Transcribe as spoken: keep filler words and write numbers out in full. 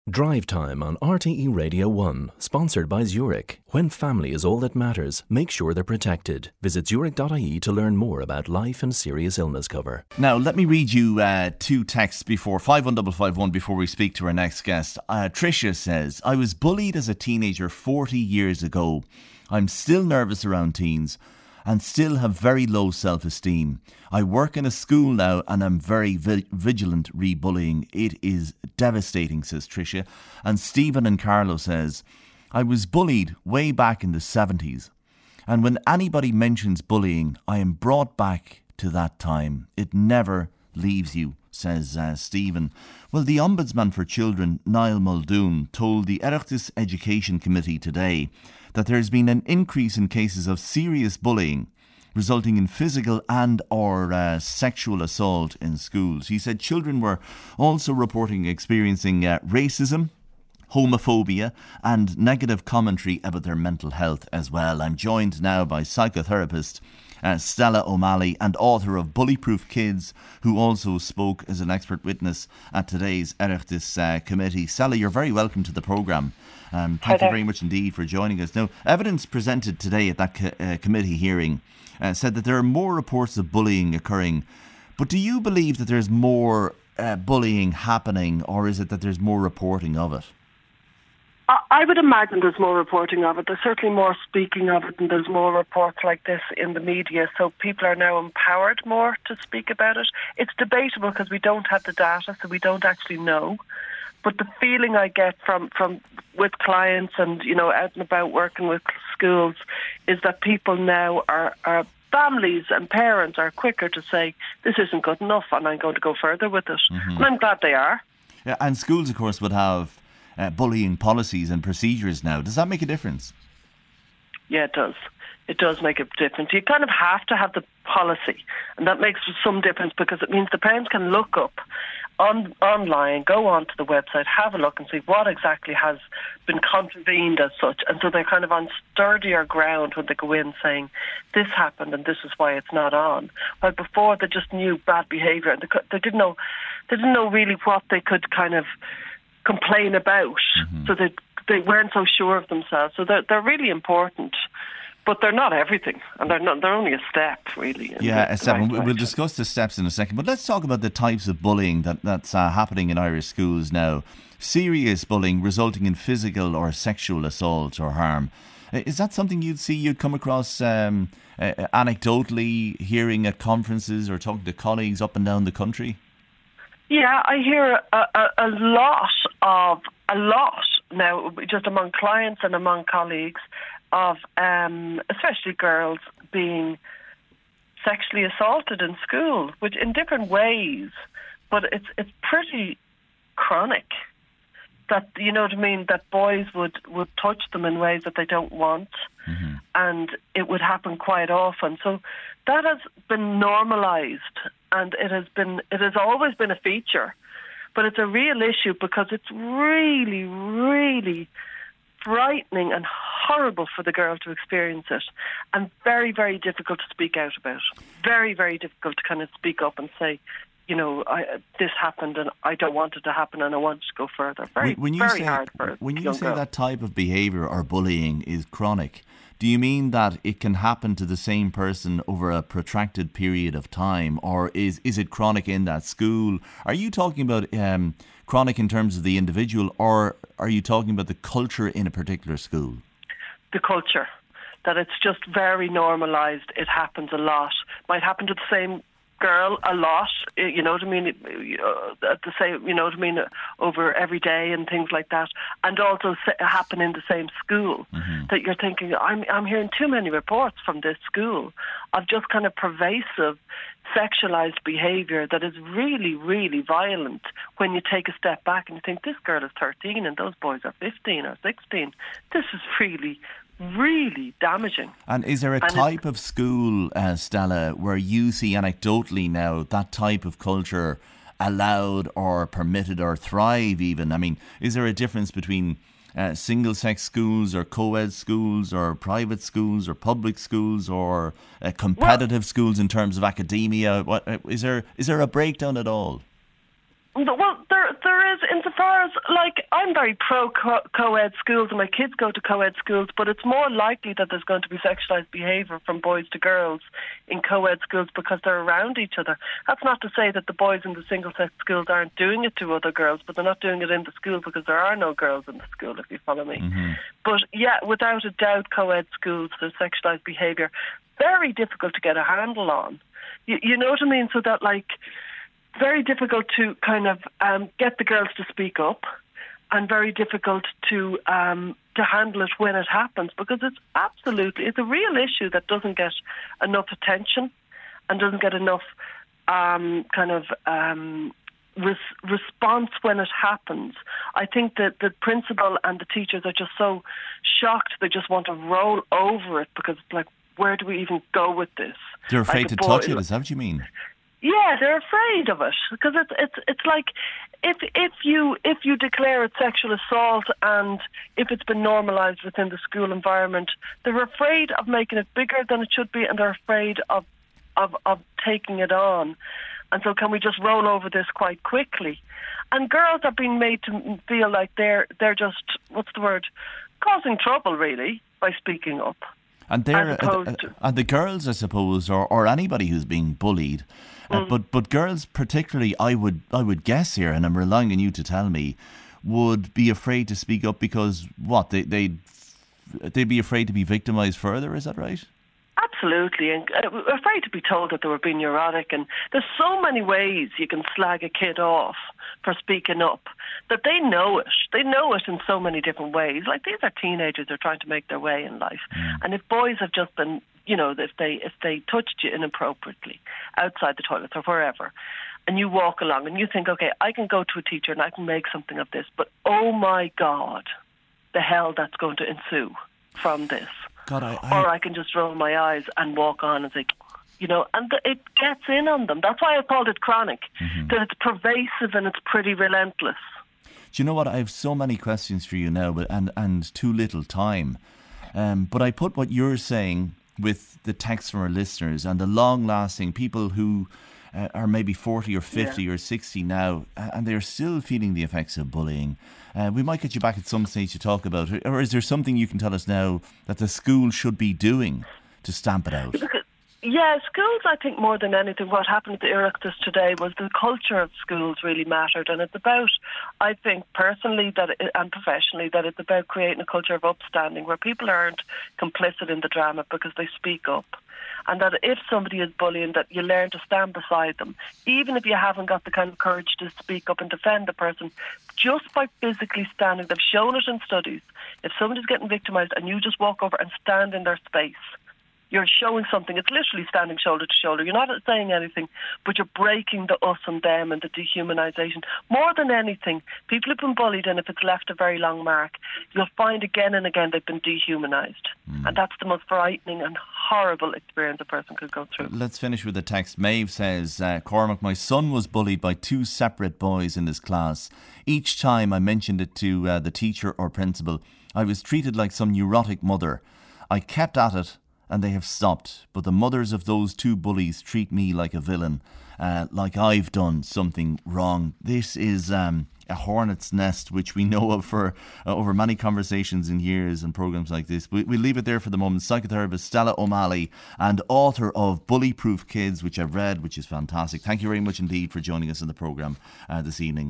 Drive Time on R T E Radio one, sponsored by Zurich. When family is all that matters, make sure they're protected. Visit zurich dot I E to learn more about life and serious illness cover. Now, let me read you uh, two texts before, five one five five one, before we speak to our next guest. Uh, Tricia says, I was bullied as a teenager forty years ago. I'm still nervous around teens and still have very low self-esteem. I work in a school now and I'm very vi- vigilant re-bullying. It is devastating, says Tricia. And Stephen in Carlow says, I was bullied way back in the seventies. And when anybody mentions bullying, I am brought back to that time. It never leaves you, says uh, Stephen. Well, the Ombudsman for Children, Niall Muldoon, told the Oireachtas Education Committee today that there has been an increase in cases of serious bullying resulting in physical and or uh, sexual assault in schools. He said children were also reporting experiencing uh, racism, homophobia and negative commentary about their mental health as well. I'm joined now by psychotherapist uh, Stella O'Malley and author of Bullyproof Kids, who also spoke as an expert witness at today's Oireachtas uh, committee. Stella, you're very welcome to the programme. Um, thank you very much indeed for joining us. Now, evidence presented today at that co- uh, committee hearing uh, said that there are more reports of bullying occurring. But do you believe that there's more uh, bullying happening, or is it that there's more reporting of it? I would imagine there's more reporting of it. There's certainly more speaking of it, and there's more reports like this in the media. So people are now empowered more to speak about it. It's debatable because we don't have the data, so we don't actually know. But the feeling I get from, from with clients and, you know, out and about working with schools is that people now are, are families and parents are quicker to say, this isn't good enough and I'm going to go further with it. Mm-hmm. And I'm glad they are. Yeah, and schools, of course, would have uh, bullying policies and procedures now. Does that make a difference? Yeah, it does. It does make a difference. You kind of have to have the policy, and that makes some difference because it means the parents can look up on online, go onto the website, have a look and see what exactly has been contravened as such. And so they're kind of on sturdier ground when they go in saying, this happened and this is why it's not on. While before they just knew bad behaviour and they, could, they didn't know they didn't know really what they could kind of complain about. Mm-hmm. So they they weren't so sure of themselves. So they're, they're really important. But they're not everything, and they're not, they're only a step, really. Yeah, a step. Right we'll discuss the steps in a second. But let's talk about the types of bullying that, that's uh, happening in Irish schools now. Serious bullying resulting in physical or sexual assault or harm. Is that something you'd see, you'd come across um, uh, anecdotally, hearing at conferences or talking to colleagues up and down the country? Yeah, I hear a, a, a lot of, a lot now, just among clients and among colleagues, of um, especially girls being sexually assaulted in school, which in different ways, but it's it's pretty chronic. That, you know what I mean, that boys would, would touch them in ways that they don't want, mm-hmm. and it would happen quite often. So that has been normalised, and it has been it has always been a feature, but it's a real issue because it's really, really frightening and horrible for the girl to experience it, and very, very difficult to speak out about. Very, very difficult to kind of speak up and say, you know, I, this happened and I don't want it to happen and I want to go further. Very, when you very say, hard for When you young say girl. that type of behaviour or bullying is chronic, do you mean that it can happen to the same person over a protracted period of time, or is, is it chronic in that school? Are you talking about um, chronic in terms of the individual, or are you talking about the culture in a particular school? The culture. That it's just very normalised. It happens a lot. Might happen to the same girl a lot, you know what I mean, at the same, you know what I mean, over every day and things like that, and also happen in the same school. Mm-hmm. That you're thinking, I'm I'm hearing too many reports from this school of just kind of pervasive sexualised behaviour that is really, really violent when you take a step back and you think, this girl is thirteen and those boys are fifteen or sixteen. This is really, really damaging. And is there a and type of school, uh, Stella, where you see anecdotally now that type of culture allowed or permitted or thrive even? I mean, is there a difference between uh, single-sex schools or co-ed schools or private schools or public schools or uh, competitive well, schools in terms of academia? What, uh, is there is there a breakdown at all? Well, there there is, insofar as, like, I'm very pro co-ed schools and my kids go to co-ed schools, but it's more likely that there's going to be sexualised behaviour from boys to girls in co-ed schools because they're around each other. That's not to say that the boys in the single-sex schools aren't doing it to other girls, but they're not doing it in the school because there are no girls in the school, if you follow me. Mm-hmm. But, yeah, without a doubt, co-ed schools, there's sexualised behaviour. Very difficult to get a handle on. You, you know what I mean? So that, like... very difficult to kind of um, get the girls to speak up, and very difficult to um, to handle it when it happens, because it's absolutely, it's a real issue that doesn't get enough attention and doesn't get enough um, kind of um, res- response when it happens. I think that the principal and the teachers are just so shocked, they just want to roll over it, because it's like, where do we even go with this? They're afraid like to touch it, is that what you mean? Yeah, they're afraid of it, because it's it's it's like if if you if you declare it sexual assault and if it's been normalised within the school environment, they're afraid of making it bigger than it should be, and they're afraid of of of taking it on. And so, can we just roll over this quite quickly? And girls are being made to feel like they're they're just, what's the word, causing trouble, really, by speaking up. And they're uh, uh, and the girls, I suppose, or, or anybody who's being bullied, uh, mm. but but girls particularly, I would I would guess here, and I'm relying on you to tell me, would be afraid to speak up because what they they they'd be afraid to be victimised further. Is that right? Absolutely, and uh, afraid to be told that they were being neurotic. And there's so many ways you can slag a kid off for speaking up, that they know it. They know it in so many different ways. Like, these are teenagers who are trying to make their way in life. Mm. And if boys have just been, you know, if they if they touched you inappropriately outside the toilets or wherever, and you walk along and you think, okay, I can go to a teacher and I can make something of this, but oh my God, the hell that's going to ensue from this. God, I, I... Or I can just roll my eyes and walk on and say, you know, and th- it gets in on them. That's why I called it chronic, mm-hmm. that it's pervasive and it's pretty relentless. Do you know what? I have so many questions for you now, but and, and too little time. Um, but I put what you're saying with the text from our listeners and the long-lasting people who uh, are maybe forty or fifty yeah. or sixty now, and they're still feeling the effects of bullying. Uh, we might get you back at some stage to talk about it. Or is there something you can tell us now that the school should be doing to stamp it out? Yeah, schools, I think more than anything, what happened at the Oireachtas today was the culture of schools really mattered. And it's about, I think personally that it, and professionally, that it's about creating a culture of upstanding where people aren't complicit in the drama because they speak up. And that if somebody is bullying, that you learn to stand beside them, even if you haven't got the kind of courage to speak up and defend the person, just by physically standing. They've shown it in studies. If somebody's getting victimised and you just walk over and stand in their space, you're showing something. It's literally standing shoulder to shoulder. You're not saying anything, but you're breaking the us and them and the dehumanisation. More than anything, people have been bullied, and if it's left a very long mark, you'll find again and again they've been dehumanised. Mm. And that's the most frightening and horrible experience a person could go through. Let's finish with the text. Maeve says, uh, Cormac, my son was bullied by two separate boys in this class. Each time I mentioned it to uh, the teacher or principal, I was treated like some neurotic mother. I kept at it, and they have stopped. But the mothers of those two bullies treat me like a villain, uh, like I've done something wrong. This is um, a hornet's nest, which we know of for uh, over many conversations in years and programmes like this. We, we'll leave it there for the moment. Psychotherapist Stella O'Malley and author of Bully Proof Kids, which I've read, which is fantastic. Thank you very much indeed for joining us in the programme uh, this evening.